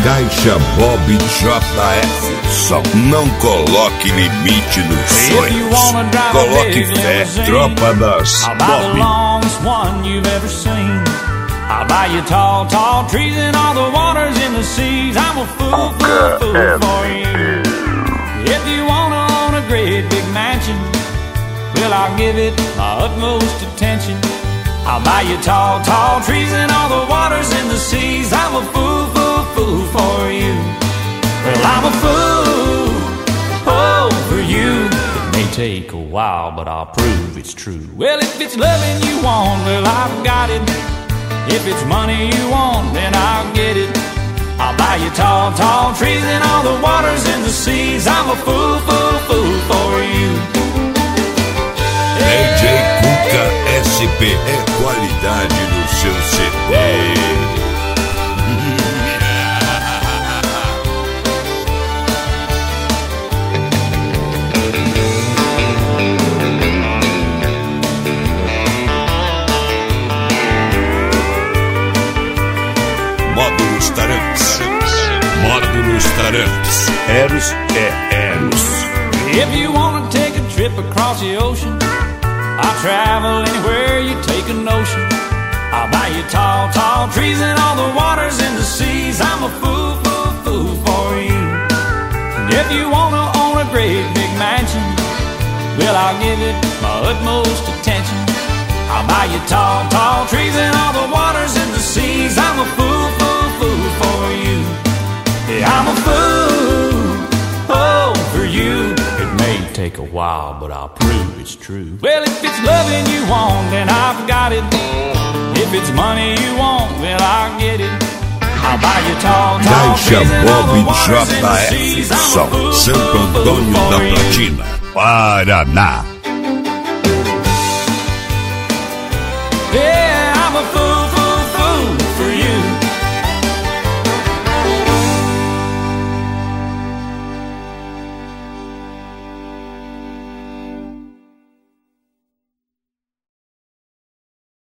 Caixa Bob JF. Só não coloque limite nos sonhos. Coloque fé. Tropa das Bob. I'll buy you tall, tall trees and all the waters in the seas. I'm a fool, fool, fool for you. If you wanna own a great big mansion, well, I'll give it my utmost attention. I'll buy you tall, tall trees and all the waters in the seas. I'm a fool, fool, fool for you. Well, I'm a fool, oh, for you. It may take a while, but I'll prove it's true. Well, if it's loving you want, well, I've got it. If it's money you want, then I'll get it. I'll buy you tall, tall trees and all the waters in the seas. I'm a fool, fool, fool for you. DJ Cuca SP é qualidade no seu CD. Módulos Taramps. Módulos Taramps. Eros é Eros. If you wanna take a trip across the ocean, I'll travel anywhere you take a notion. I'll buy you tall, tall trees and all the waters in the seas. I'm a fool, fool, fool for you. And if you wanna own a great big mansion, well, I'll give it my utmost attention. I'll buy you tall, tall trees and all the waters in the seas. I'm a fool, fool, fool for you. Yeah, I'm a fool, oh, for you. It may take a while, but I'll prove it's true. Well, if it's loving you want, then I've got it. If it's money you want, well, I'll get it. I'll buy you tall, tall trees and all the waters in the seas. I'm a fool, Santo Antônio da Platina, Paraná.